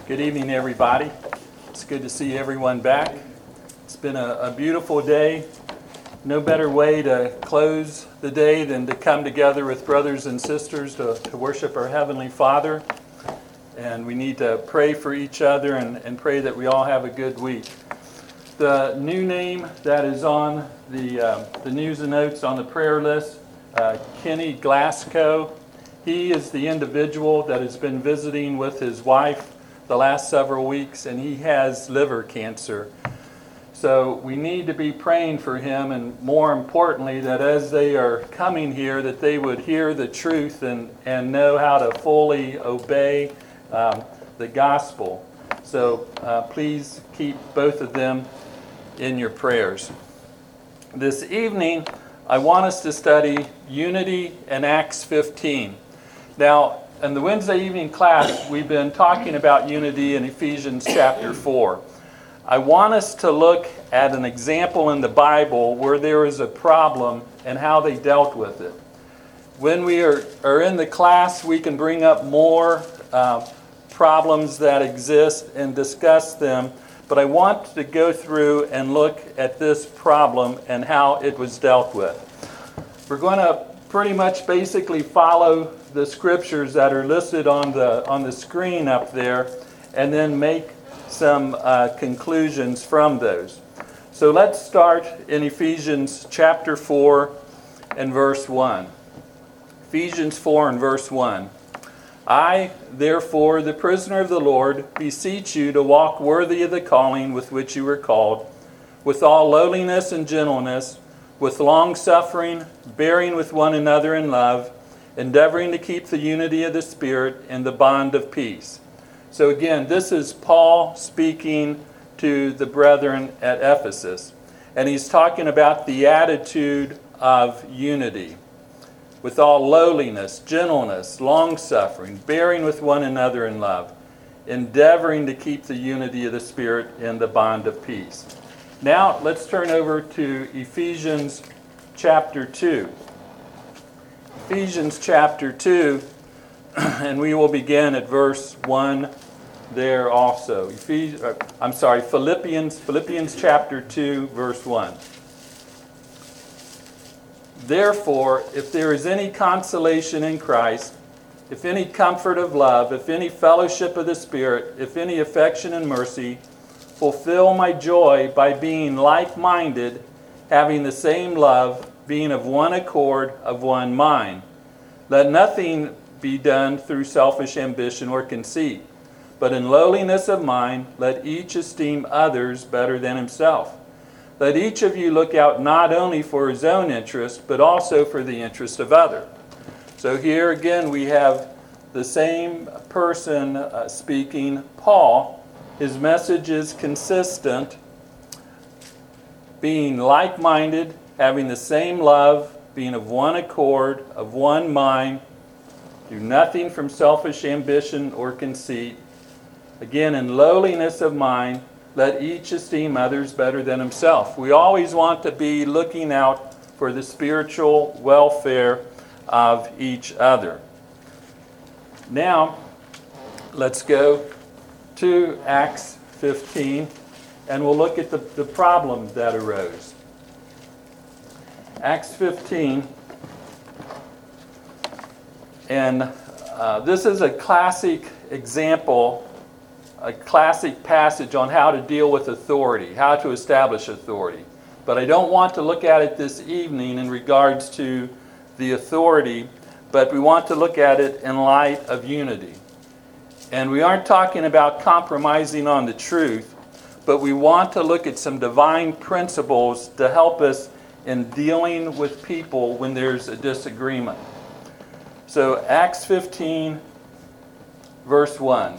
Good evening, everybody. It's good to see everyone back. It's been a beautiful day. No better way to close the day than to come together with brothers and sisters to worship our Heavenly Father. And we need to pray for each other and pray that we all have a good week. The new name that is on the news and notes on the prayer list, Kenny Glasgow. He is the individual that has been visiting with his wife the last several weeks, and he has liver cancer. So we need to be praying for him, and more importantly, that as they are coming here, that they would hear the truth and know how to fully obey the gospel. So please keep both of them in your prayers. This evening, I want us to study unity in Acts 15. Now, in the Wednesday evening class, we've been talking about unity in Ephesians chapter 4. I want us to look at an example in the Bible where there is a problem and how they dealt with it. When we are in the class, we can bring up more problems that exist and discuss them, but I want to go through and look at this problem and how it was dealt with. We're going to pretty much basically follow the scriptures that are listed on the screen up there, and then make some conclusions from those. So let's start in Ephesians chapter 4 and verse 1. Ephesians 4 and verse 1. I, therefore, the prisoner of the Lord, beseech you to walk worthy of the calling with which you were called, with all lowliness and gentleness, with long-suffering, bearing with one another in love, endeavoring to keep the unity of the Spirit in the bond of peace. So again, this is Paul speaking to the brethren at Ephesus. And he's talking about the attitude of unity. With all lowliness, gentleness, long-suffering, bearing with one another in love, endeavoring to keep the unity of the Spirit in the bond of peace. Now, let's turn over to Ephesians chapter 2. Ephesians chapter 2, and we will begin at verse 1 there also. Philippians chapter 2, verse 1. Therefore, if there is any consolation in Christ, if any comfort of love, if any fellowship of the Spirit, if any affection and mercy, fulfill my joy by being like-minded, having the same love, being of one accord, of one mind. Let nothing be done through selfish ambition or conceit, but in lowliness of mind, let each esteem others better than himself. Let each of you look out not only for his own interest, but also for the interest of others. So here again we have the same person speaking, Paul. His message is consistent, being like-minded, having the same love, being of one accord, of one mind, do nothing from selfish ambition or conceit. Again, in lowliness of mind, let each esteem others better than himself. We always want to be looking out for the spiritual welfare of each other. Now, let's go to Acts 15, and we'll look at the problem that arose. Acts 15, and this is a classic example, a classic passage on how to deal with authority, how to establish authority. But I don't want to look at it this evening in regards to the authority, but we want to look at it in light of unity. And we aren't talking about compromising on the truth, but we want to look at some divine principles to help us in dealing with people when there's a disagreement. So Acts 15, verse 1.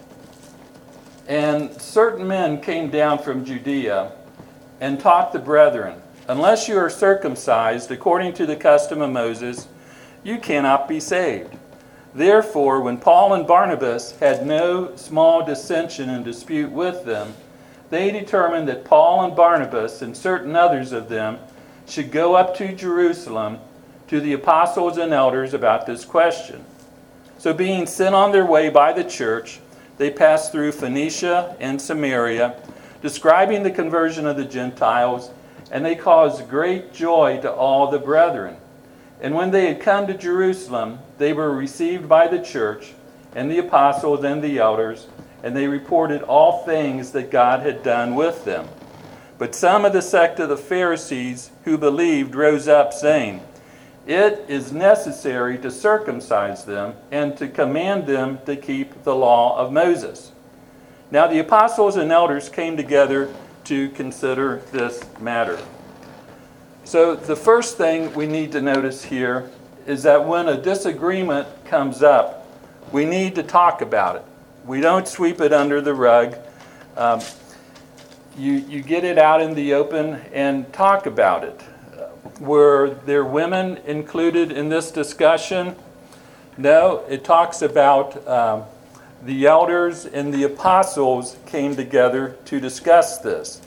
And certain men came down from Judea and taught the brethren, unless you are circumcised according to the custom of Moses, you cannot be saved. Therefore, when Paul and Barnabas had no small dissension and dispute with them, they determined that Paul and Barnabas and certain others of them should go up to Jerusalem to the apostles and elders about this question. So being sent on their way by the church, they passed through Phoenicia and Samaria, describing the conversion of the Gentiles, and they caused great joy to all the brethren. And when they had come to Jerusalem, they were received by the church and the apostles and the elders, and they reported all things that God had done with them. But some of the sect of the Pharisees who believed rose up, saying, "It is necessary to circumcise them and to command them to keep the law of Moses." Now the apostles and elders came together to consider this matter. So the first thing we need to notice here is that when a disagreement comes up, we need to talk about it. We don't sweep it under the rug. You get it out in the open and talk about it. Were there women included in this discussion? No, it talks about the elders and the apostles came together to discuss this.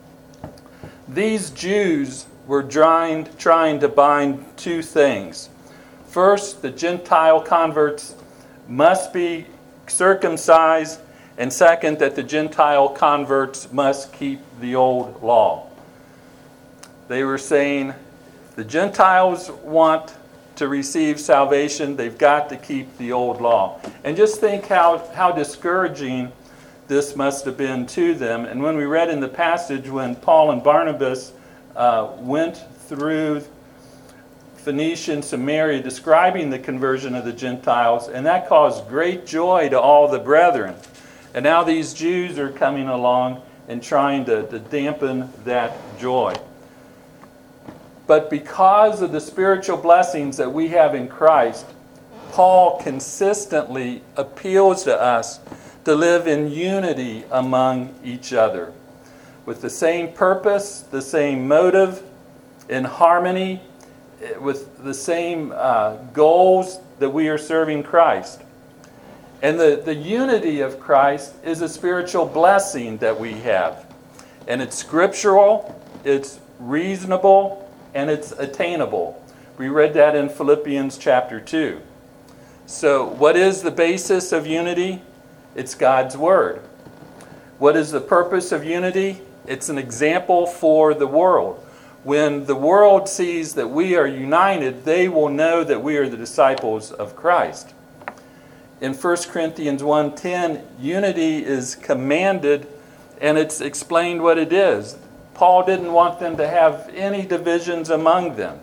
These Jews were trying to bind two things. First, the Gentile converts must be circumcised, and second, that the Gentile converts must keep the old law. They were saying, the Gentiles want to receive salvation, they've got to keep the old law. And just think how discouraging this must have been to them. And when we read in the passage when Paul and Barnabas went through Phoenicia and Samaria describing the conversion of the Gentiles, and that caused great joy to all the brethren. And now these Jews are coming along and trying to dampen that joy. But because of the spiritual blessings that we have in Christ, Paul consistently appeals to us to live in unity among each other, with the same purpose, the same motive, in harmony, with the same goals that we are serving Christ. And the unity of Christ is a spiritual blessing that we have. And it's scriptural, it's reasonable, and it's attainable. We read that in Philippians chapter 2. So what is the basis of unity? It's God's Word. What is the purpose of unity? It's an example for the world. When the world sees that we are united, they will know that we are the disciples of Christ. In 1 Corinthians 1:10, unity is commanded, and it's explained what it is. Paul didn't want them to have any divisions among them.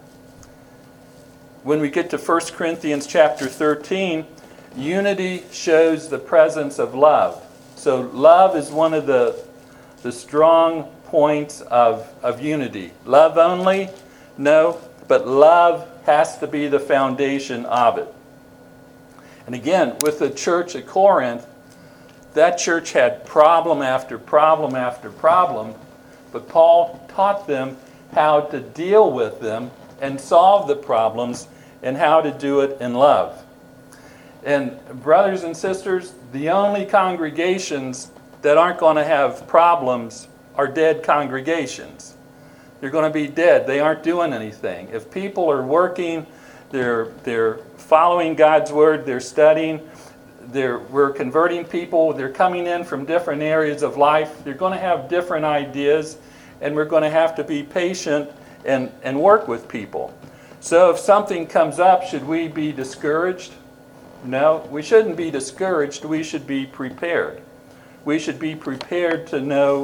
When we get to 1 Corinthians chapter 13, unity shows the presence of love. So love is one of the strong points of unity. Love only? No, but love has to be the foundation of it. And again, with the church at Corinth, that church had problem after problem after problem, but Paul taught them how to deal with them and solve the problems and how to do it in love. And brothers and sisters, the only congregations that aren't going to have problems are dead congregations. They're going to be dead. They aren't doing anything. If people are working, they're following God's Word, they're studying, we're converting people, they're coming in from different areas of life, they're going to have different ideas, and we're going to have to be patient and work with people. So if something comes up, should we be discouraged? No, we shouldn't be discouraged. We should be prepared. We should be prepared to know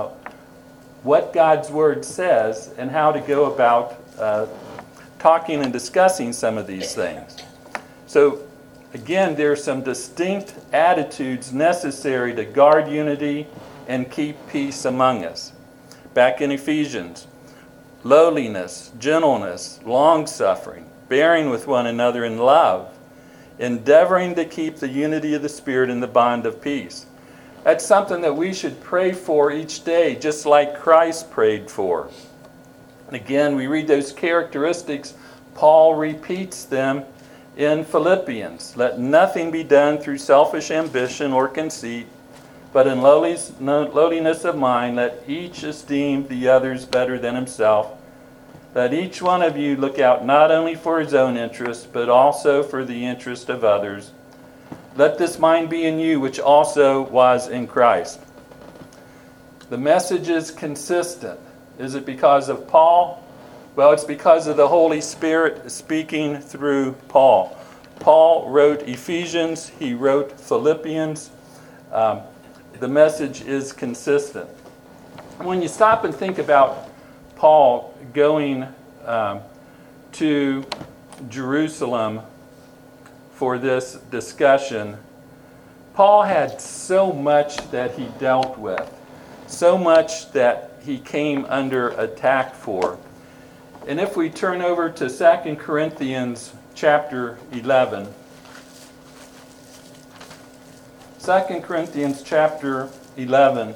what God's Word says and how to go about talking and discussing some of these things. So, again, there are some distinct attitudes necessary to guard unity and keep peace among us. Back in Ephesians, lowliness, gentleness, long-suffering, bearing with one another in love, endeavoring to keep the unity of the Spirit in the bond of peace. That's something that we should pray for each day, just like Christ prayed for. And again, we read those characteristics. Paul repeats them in Philippians. Let nothing be done through selfish ambition or conceit, but in lowliness of mind, let each esteem the others better than himself. Let each one of you look out not only for his own interest, but also for the interest of others. let this mind be in you, which also was in Christ. The message is consistent. Is it because of Paul? Well, it's because of the Holy Spirit speaking through Paul. Paul wrote Ephesians. He wrote Philippians. The message is consistent. When you stop and think about Paul going to Jerusalem for this discussion, Paul had so much that he dealt with, so much that he came under attack for. And if we turn over to 2 Corinthians chapter 11, 2 Corinthians chapter 11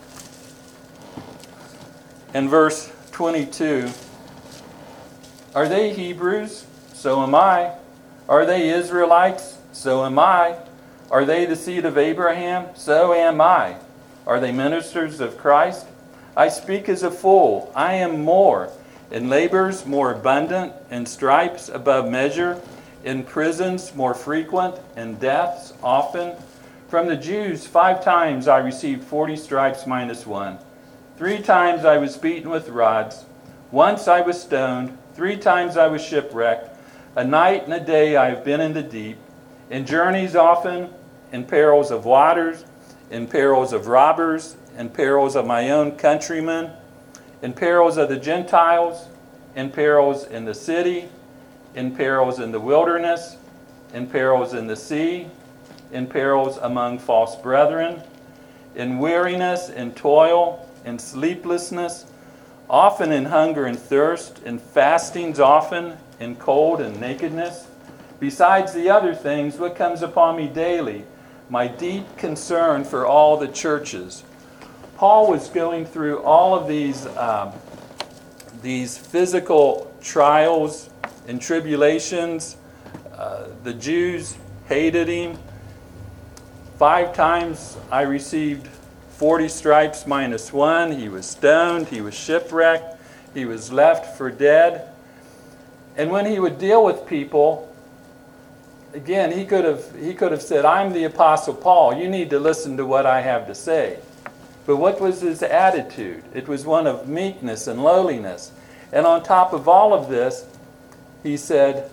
and verse 22, are they Hebrews? So am I. Are they Israelites? So am I. Are they the seed of Abraham? So am I. Are they ministers of Christ? I speak as a fool. I am more. In labors more abundant, in stripes above measure, in prisons more frequent, in deaths often. From the Jews 5 times I received 40 stripes minus 1. 3 times I was beaten with rods. Once I was stoned. 3 times I was shipwrecked. A night and a day I have been in the deep. In journeys often, in perils of waters, in perils of robbers, in perils of my own countrymen, in perils of the Gentiles, in perils in the city, in perils in the wilderness, in perils in the sea, in perils among false brethren, in weariness, in toil, in sleeplessness, often in hunger and thirst, in fastings often, in cold and nakedness. Besides the other things, what comes upon me daily, my deep concern for all the churches. Paul was going through all of these physical trials and tribulations. The Jews hated him. 5 times I received 40 stripes minus 1. He was stoned. He was shipwrecked. He was left for dead. And when he would deal with people, again, he could have said, I'm the Apostle Paul. You need to listen to what I have to say. But what was his attitude? It was one of meekness and lowliness. And on top of all of this, he said,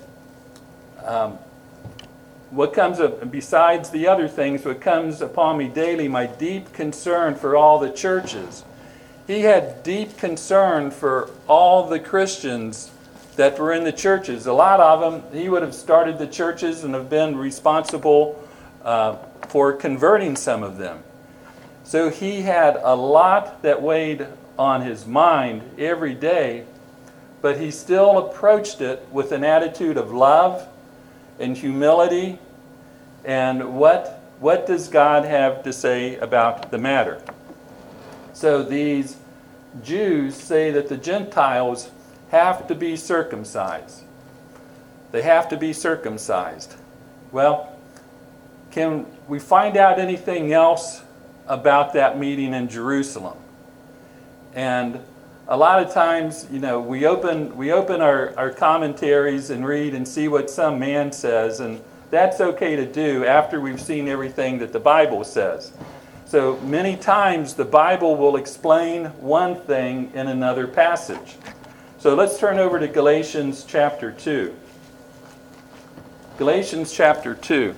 besides the other things, what comes upon me daily, my deep concern for all the churches. He had deep concern for all the Christians that were in the churches. A lot of them, he would have started the churches and have been responsible for converting some of them. So he had a lot that weighed on his mind every day, but he still approached it with an attitude of love and humility. And what does God have to say about the matter? So these Jews say that the Gentiles have to be circumcised. They have to be circumcised. Well, can we find out anything else about that meeting in Jerusalem? And a lot of times, we open our commentaries and read and see what some man says, and that's okay to do after we've seen everything that the Bible says. So many times the Bible will explain one thing in another passage. So let's turn over to Galatians chapter 2. Galatians chapter 2.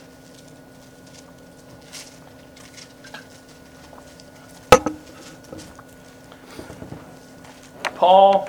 Paul,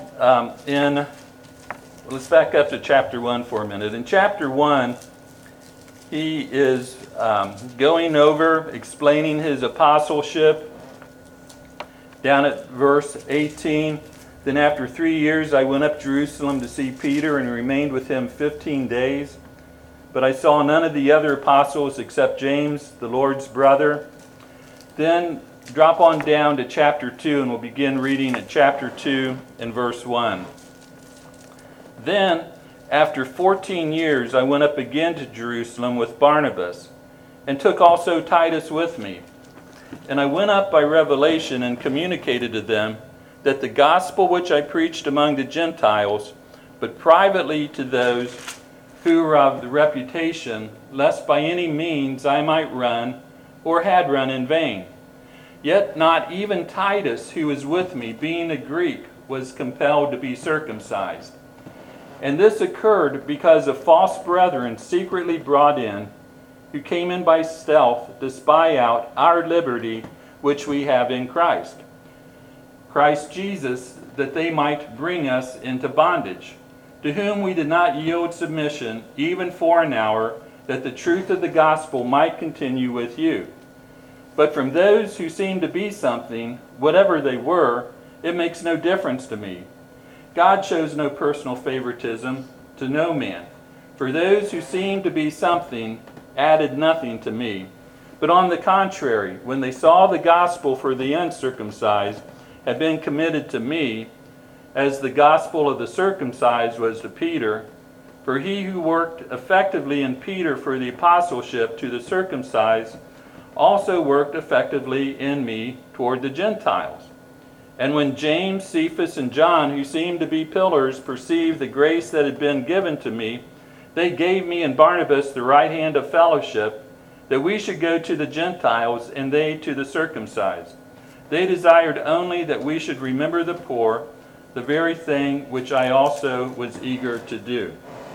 let's back up to chapter 1 for a minute. In chapter 1, he is going over, explaining his apostleship. Down at verse 18, then after 3 years I went up to Jerusalem to see Peter and remained with him 15 days. But I saw none of the other apostles except James, the Lord's brother. Then drop on down to chapter 2 and we'll begin reading at chapter 2 and verse 1. Then, after 14 years, I went up again to Jerusalem with Barnabas, and took also Titus with me. And I went up by revelation and communicated to them that the gospel which I preached among the Gentiles, but privately to those who were of the reputation, lest by any means I might run, or had run in vain. Yet not even Titus, who was with me, being a Greek, was compelled to be circumcised. And this occurred because of false brethren secretly brought in, who came in by stealth to spy out our liberty which we have in Christ Jesus, that they might bring us into bondage, to whom we did not yield submission even for an hour, that the truth of the gospel might continue with you. But from those who seemed to be something, whatever they were, it makes no difference to me. God shows no personal favoritism to no man. For those who seemed to be something added nothing to me. But on the contrary, when they saw the gospel for the uncircumcised had been committed to me, as the gospel of the circumcised was to Peter, for he who worked effectively in Peter for the apostleship to the circumcised also worked effectively in me toward the Gentiles. And when James, Cephas, and John, who seemed to be pillars, perceived the grace that had been given to me, they gave me and Barnabas the right hand of fellowship, that we should go to the Gentiles, and they to the circumcised. They desired only that we should remember the poor, the very thing which I also was eager to do.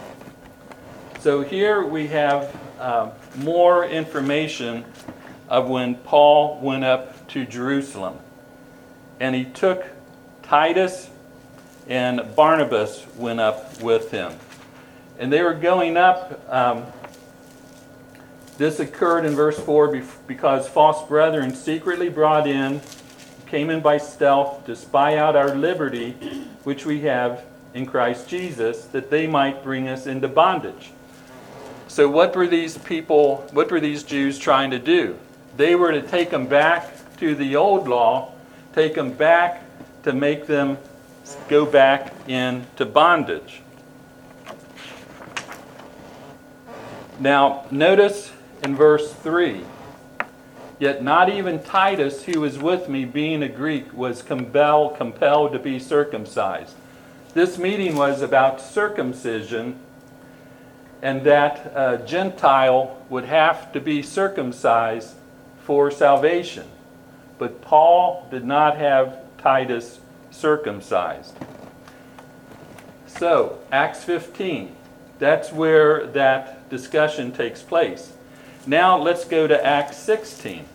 So here we have more information of when Paul went up to Jerusalem. And he took Titus, and Barnabas went up with him. And they were going up. This occurred in verse 4 because false brethren secretly brought in, came in by stealth to spy out our liberty, which we have in Christ Jesus, that they might bring us into bondage. So what were these Jews trying to do? They were to take them back to the old law, take them back to make them go back into bondage. Now, notice in verse 3, yet not even Titus, who was with me, being a Greek, was compelled to be circumcised. This meeting was about circumcision, and that a Gentile would have to be circumcised for salvation. But Paul did not have Titus circumcised. So, Acts 15, that's where that discussion takes place. Now let's go to Acts 16.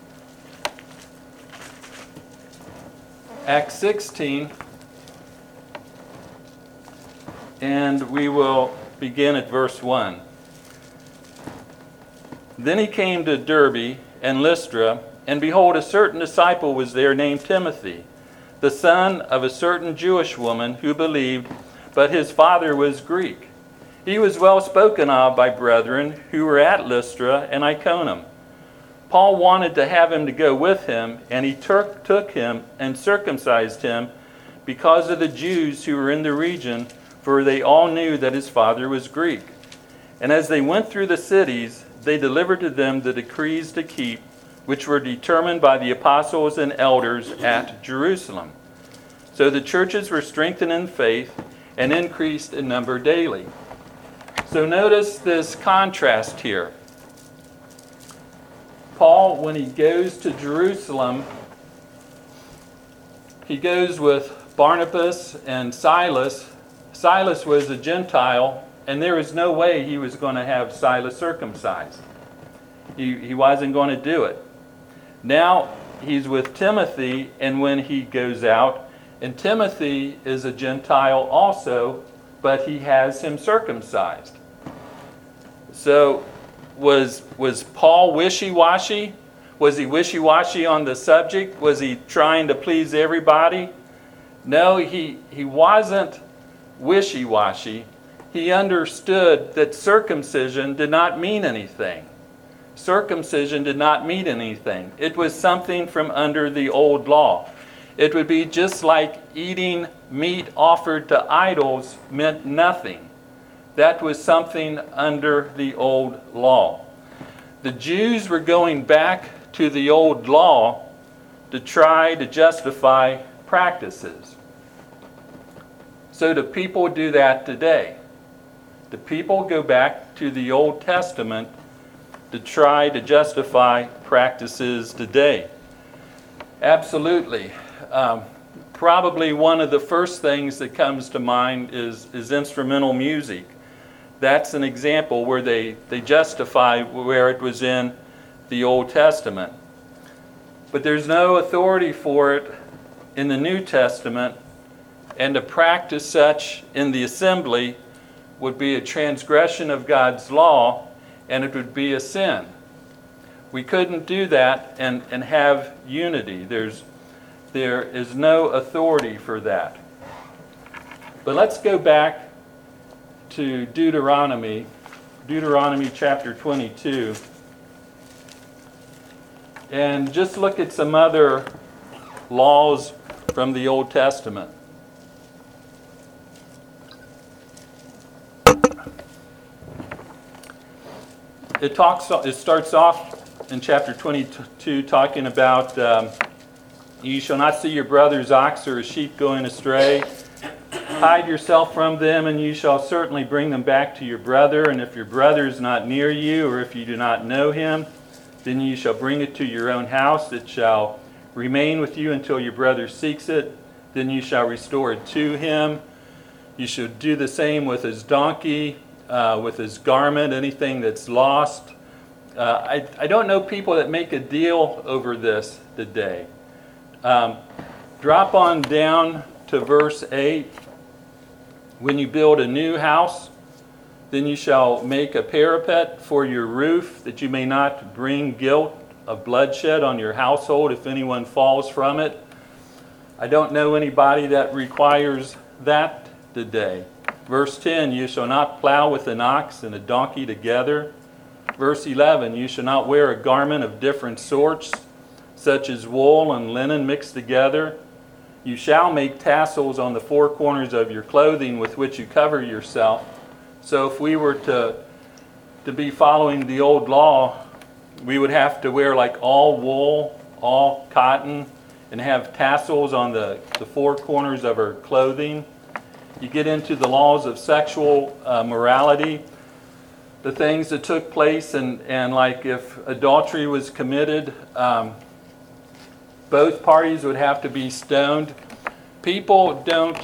Acts 16, and we will begin at verse 1. Then he came to Derbe and Lystra, and behold, a certain disciple was there named Timothy, the son of a certain Jewish woman who believed, but his father was Greek. He was well spoken of by brethren who were at Lystra and Iconium. Paul wanted to have him to go with him, and he took him and circumcised him because of the Jews who were in the region, for they all knew that his father was Greek. And as they went through the cities, they delivered to them the decrees to keep, which were determined by the apostles and elders at Jerusalem. So the churches were strengthened in faith and increased in number daily. So notice this contrast here. Paul, when he goes to Jerusalem, he goes with Barnabas and Silas. Silas was a Gentile, and there was no way he was going to have Silas circumcised. He wasn't going to do it. Now he's with Timothy, and when he goes out, and Timothy is a Gentile also, but he has him circumcised. So was Paul wishy-washy? Was he wishy-washy on the subject? Was he trying to please everybody? No, he wasn't wishy-washy. He understood that circumcision did not mean anything. Circumcision did not mean anything. It was something from under the old law. It would be just like eating meat offered to idols meant nothing. That was something under the old law. The Jews were going back to the old law to try to justify practices. So do people do that today? Do people go back to the Old Testament to try to justify practices today? Absolutely. Probably one of the first things that comes to mind is instrumental music. That's an example where they justify where it was in the Old Testament. But there's no authority for it in the New Testament, and to practice such in the assembly would be a transgression of God's law, and it would be a sin. We couldn't do that and have unity. There is no authority for that. But let's go back to Deuteronomy chapter 22, and just look at some other laws from the Old Testament. It starts off in chapter 22 talking about you shall not see your brother's ox or a sheep going astray. Hide yourself from them, and you shall certainly bring them back to your brother. And if your brother is not near you, or if you do not know him, then you shall bring it to your own house. It shall remain with you until your brother seeks it. Then you shall restore it to him. You should do the same with his donkey, with his garment, anything that's lost. I don't know people that make a deal over this today. Drop on down to verse 8. When you build a new house, then you shall make a parapet for your roof, that you may not bring guilt of bloodshed on your household if anyone falls from it. I don't know anybody that requires that today. Verse 10, you shall not plow with an ox and a donkey together. Verse 11, you shall not wear a garment of different sorts, such as wool and linen mixed together. You shall make tassels on the four corners of your clothing with which you cover yourself. So if we were to be following the old law, we would have to wear like all wool, all cotton, and have tassels on the four corners of our clothing. You get into the laws of sexual morality, the things that took place, and like if adultery was committed, both parties would have to be stoned. People don't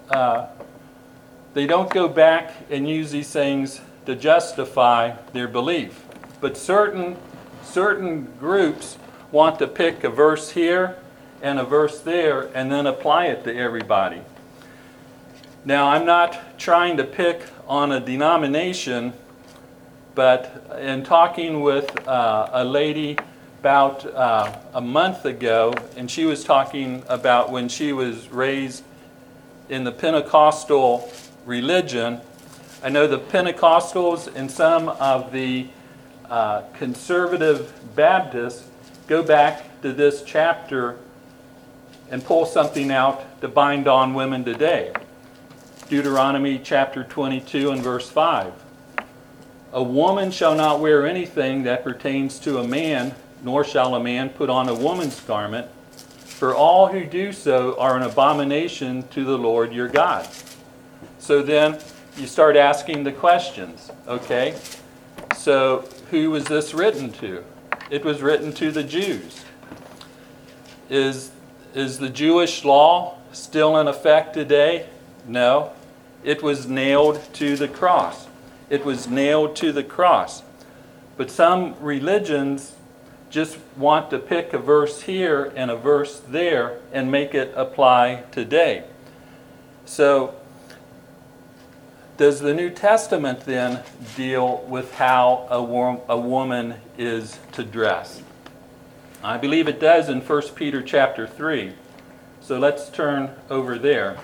go back and use these things to justify their belief. But certain groups want to pick a verse here and a verse there and then apply it to everybody. Now, I'm not trying to pick on a denomination, but in talking with a lady about a month ago, and she was talking about when she was raised in the Pentecostal religion. I know the Pentecostals and some of the conservative Baptists go back to this chapter and pull something out to bind on women today. Deuteronomy chapter 22 and verse 5. A woman shall not wear anything that pertains to a man, nor shall a man put on a woman's garment, for all who do so are an abomination to the Lord your God. So then you start asking the questions, okay? So who was this written to? It was written to the Jews. Is the Jewish law still in effect today? No. It was nailed to the cross. It was nailed to the cross. But some religions just want to pick a verse here and a verse there and make it apply today. So, does the New Testament then deal with how a woman is to dress? I believe it does in 1 Peter chapter 3. So let's turn over there.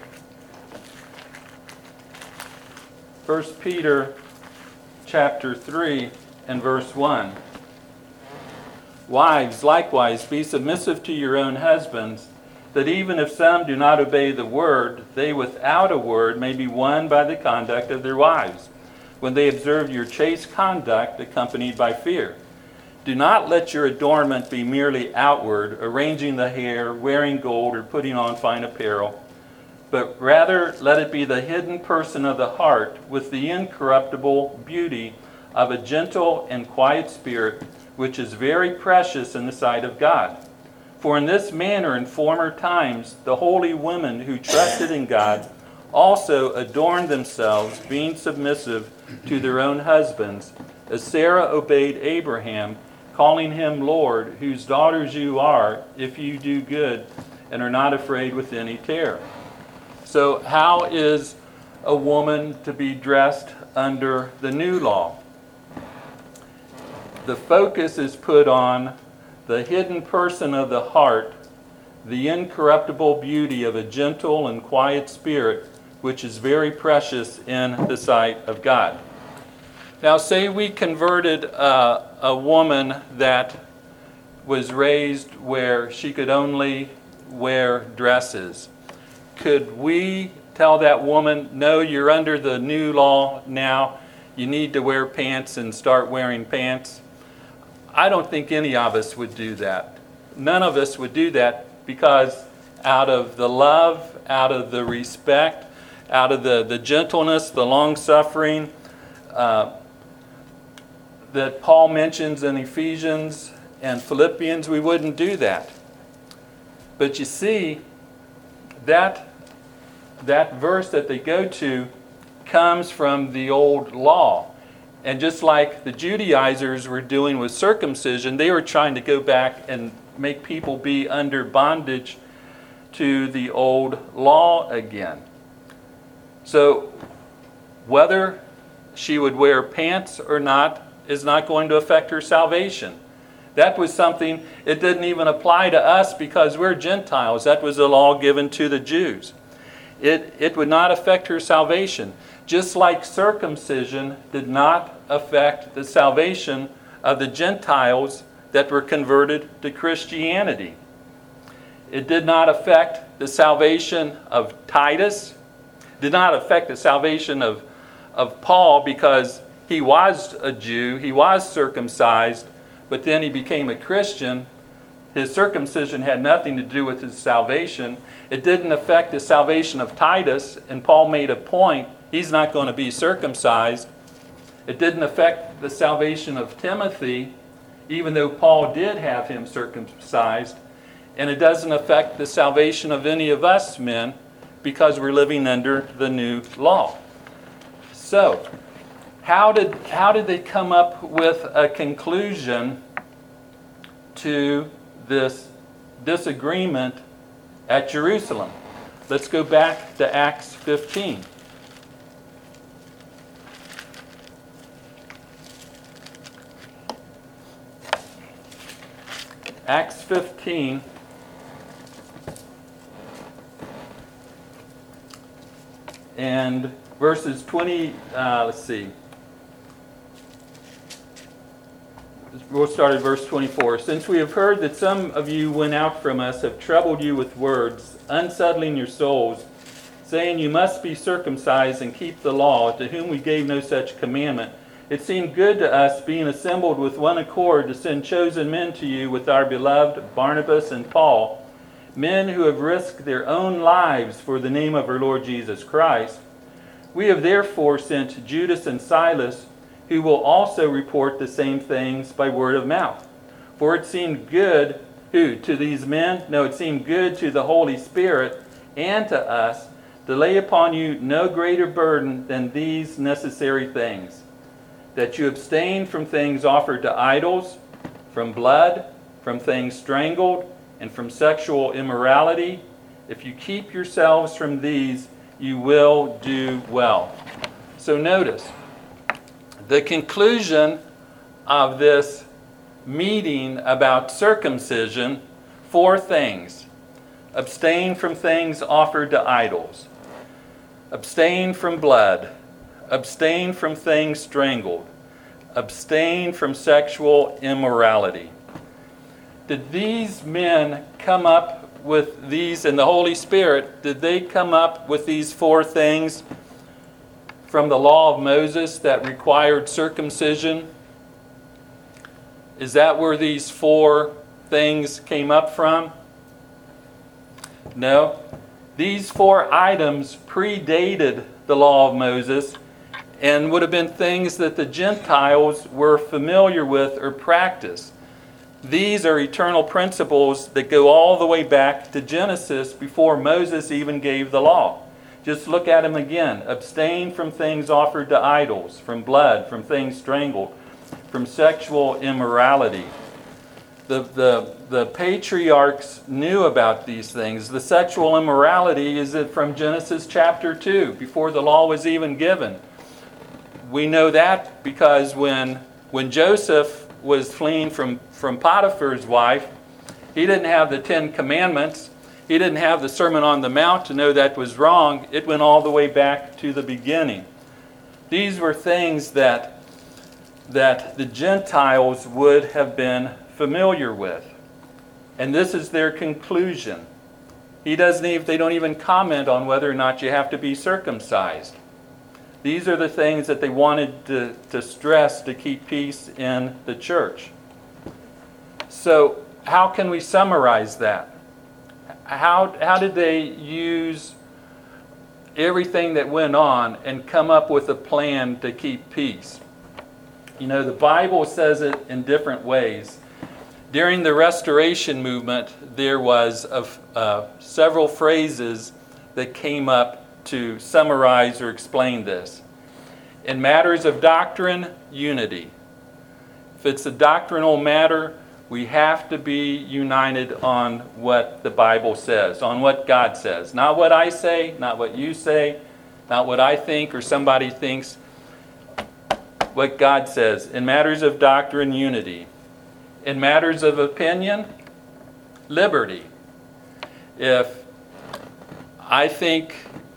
1 Peter chapter 3 and verse 1. Wives, likewise, be submissive to your own husbands, that even if some do not obey the word, they without a word may be won by the conduct of their wives, when they observe your chaste conduct accompanied by fear. Do not let your adornment be merely outward, arranging the hair, wearing gold, or putting on fine apparel. but rather let it be the hidden person of the heart with the incorruptible beauty of a gentle and quiet spirit, which is very precious in the sight of God. For in this manner in former times the holy women who trusted in God also adorned themselves, being submissive to their own husbands, as Sarah obeyed Abraham, calling him Lord, whose daughters you are, if you do good and are not afraid with any terror. So how is a woman to be dressed under the new law? The focus is put on the hidden person of the heart, the incorruptible beauty of a gentle and quiet spirit, which is very precious in the sight of God. Now, say we converted a woman that was raised where she could only wear dresses. Could we tell that woman, no, you're under the new law now, you need to wear pants and start wearing pants? I don't think any of us would do that. None of us would do that, because out of the love, out of the respect, out of the gentleness, the long-suffering that Paul mentions in Ephesians and Philippians, we wouldn't do that. But you see, that verse that they go to comes from the old law. And just like the Judaizers were doing with circumcision, they were trying to go back and make people be under bondage to the old law again. So whether she would wear pants or not is not going to affect her salvation. That was something, it didn't even apply to us because we're Gentiles. That was a law given to the Jews. It would not affect her salvation. Just like circumcision did not affect the salvation of the Gentiles that were converted to Christianity. It did not affect the salvation of Titus. Did not affect the salvation of Paul, because he was a Jew, he was circumcised, but then he became a Christian. His circumcision had nothing to do with his salvation. It didn't affect the salvation of Titus, and Paul made a point, he's not going to be circumcised. It didn't affect the salvation of Timothy, even though Paul did have him circumcised. And it doesn't affect the salvation of any of us men, because we're living under the new law. So, how did they come up with a conclusion to this disagreement at Jerusalem? Let's go back to Acts 15. Acts 15. And verses 20, We'll start at verse 24. Since we have heard that some of you went out from us, have troubled you with words, unsettling your souls, saying you must be circumcised and keep the law, to whom we gave no such commandment, it seemed good to us, being assembled with one accord, to send chosen men to you with our beloved Barnabas and Paul, men who have risked their own lives for the name of our Lord Jesus Christ. We have therefore sent Judas and Silas, who will also report the same things by word of mouth. For it seemed good, to these men? No, it seemed good to the Holy Spirit and to us to lay upon you no greater burden than these necessary things: that you abstain from things offered to idols, from blood, from things strangled, and from sexual immorality. If you keep yourselves from these, you will do well. So notice, the conclusion of this meeting about circumcision, 4 things. Abstain from things offered to idols. Abstain from blood. Abstain from things strangled. Abstain from sexual immorality. Did these men come up with these, and the Holy Spirit, did they come up with these 4 things from the law of Moses that required circumcision? Is that where these 4 things came up from? No. These 4 items predated the law of Moses and would have been things that the Gentiles were familiar with or practiced. These are eternal principles that go all the way back to Genesis before Moses even gave the law. Just look at them again. Abstain from things offered to idols, from blood, from things strangled, from sexual immorality. The patriarchs knew about these things. The sexual immorality is from Genesis chapter 2, before the law was even given. We know that because when Joseph was fleeing from Potiphar's wife, he didn't have the 10 Commandments. He didn't have the Sermon on the Mount to know that was wrong. It went all the way back to the beginning. These were things that the Gentiles would have been familiar with. And this is their conclusion. They don't even comment on whether or not you have to be circumcised. These are the things that they wanted to stress to keep peace in the church. So how can we summarize that? How did they use everything that went on and come up with a plan to keep peace? You know, the Bible says it in different ways. During the Restoration movement, there was several phrases that came up to summarize or explain this. In matters of doctrine, unity. If it's a doctrinal matter, we have to be united on what the Bible says, on what God says. Not what I say, not what you say, not what I think or somebody thinks. What God says. In matters of doctrine, unity. In matters of opinion, liberty. If I think,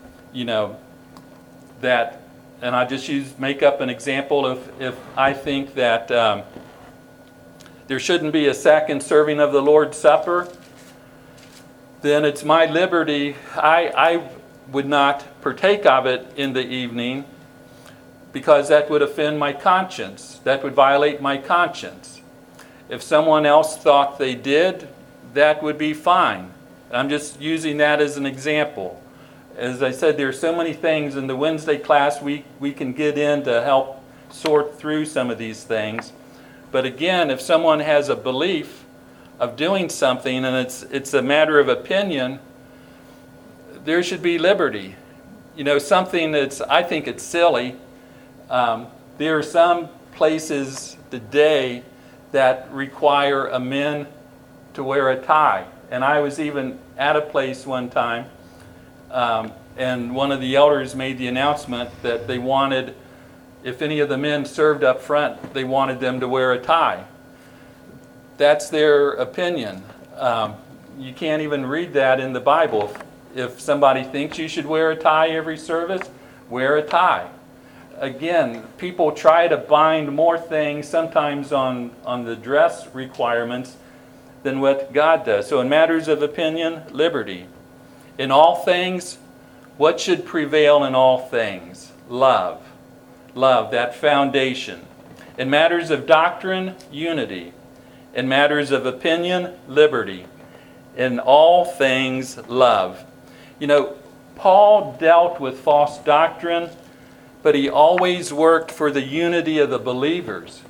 that, and I just make up an example, if I think that there shouldn't be a second serving of the Lord's Supper, then it's my liberty. I would not partake of it in the evening because that would offend my conscience. That would violate my conscience. If someone else thought they did, that would be fine. I'm just using that as an example. As I said, there are so many things in the Wednesday class we can get in to help sort through some of these things. But again, if someone has a belief of doing something and it's a matter of opinion, there should be liberty. Something I think it's silly. There are some places today that require a men to wear a tie. And I was even at a place one time, and one of the elders made the announcement that they wanted, if any of the men served up front, they wanted them to wear a tie. That's their opinion. You can't even read that in the Bible. If somebody thinks you should wear a tie every service, wear a tie. Again, people try to bind more things, sometimes on the dress requirements, than what God does. So in matters of opinion, liberty. In all things, what should prevail in all things? Love. Love, that foundation. In matters of doctrine, unity. In matters of opinion, liberty. In all things, love. Paul dealt with false doctrine, but he always worked for the unity of the believers.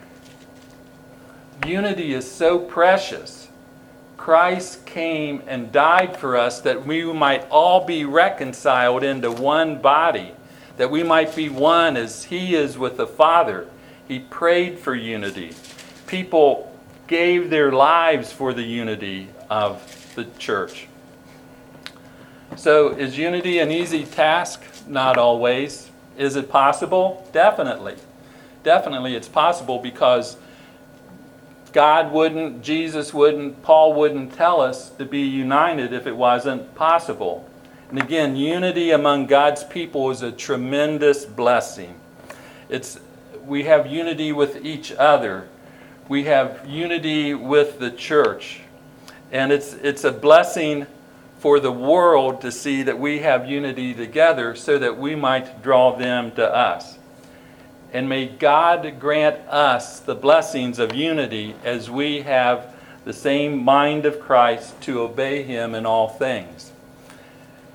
Unity is so precious. Christ came and died for us that we might all be reconciled into one body, that we might be one as He is with the Father. He prayed for unity. People gave their lives for the unity of the church. So is unity an easy task? Not always. Is it possible? Definitely. Definitely it's possible because God wouldn't, Jesus wouldn't, Paul wouldn't tell us to be united if it wasn't possible. And again, unity among God's people is a tremendous blessing. We have unity with each other. We have unity with the church. And it's a blessing for the world to see that we have unity together so that we might draw them to us. And may God grant us the blessings of unity as we have the same mind of Christ to obey Him in all things.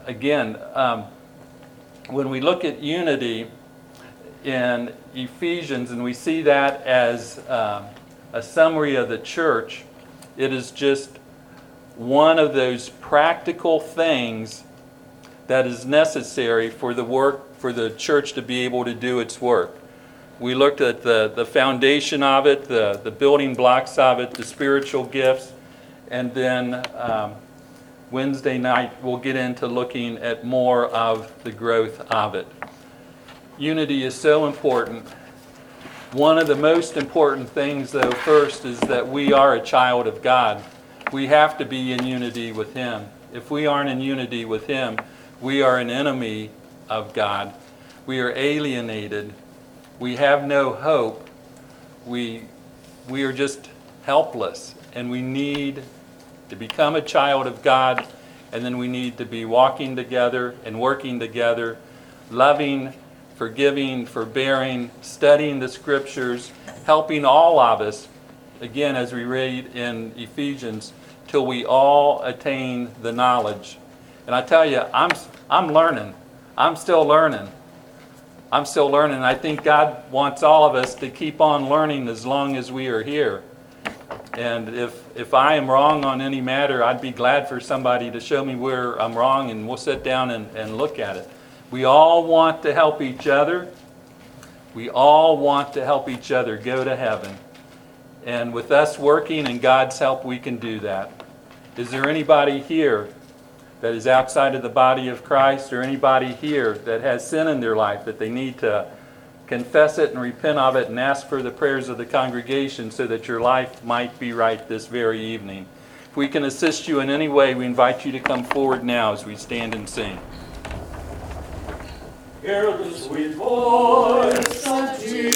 again, when we look at unity in Ephesians and we see that as a summary of the church, it is just one of those practical things that is necessary for the church to be able to do its work. We looked at the foundation of it, the building blocks of it, the spiritual gifts, and then Wednesday night we'll get into looking at more of the growth of it. Unity is so important. One of the most important things, though, first is that we are a child of God. We have to be in unity with Him. If we aren't in unity with Him, we are an enemy of God. We are alienated. We have no hope. We are just helpless, and we need to become a child of God, and then we need to be walking together and working together, loving, forgiving, forbearing, studying the Scriptures, helping all of us, again, as we read in Ephesians, till we all attain the knowledge. And I tell you, I'm learning. I'm still learning. I think God wants all of us to keep on learning as long as we are here. And if I am wrong on any matter, I'd be glad for somebody to show me where I'm wrong, and we'll sit down and look at it. We all want to help each other. We all want to help each other go to heaven. And with us working and God's help, we can do that. Is there anybody here that is outside of the body of Christ, or anybody here that has sin in their life that they need to confess it and repent of it and ask for the prayers of the congregation so that your life might be right this very evening? If we can assist you in any way, we invite you to come forward now as we stand and sing. Hear the sweet voice of Jesus.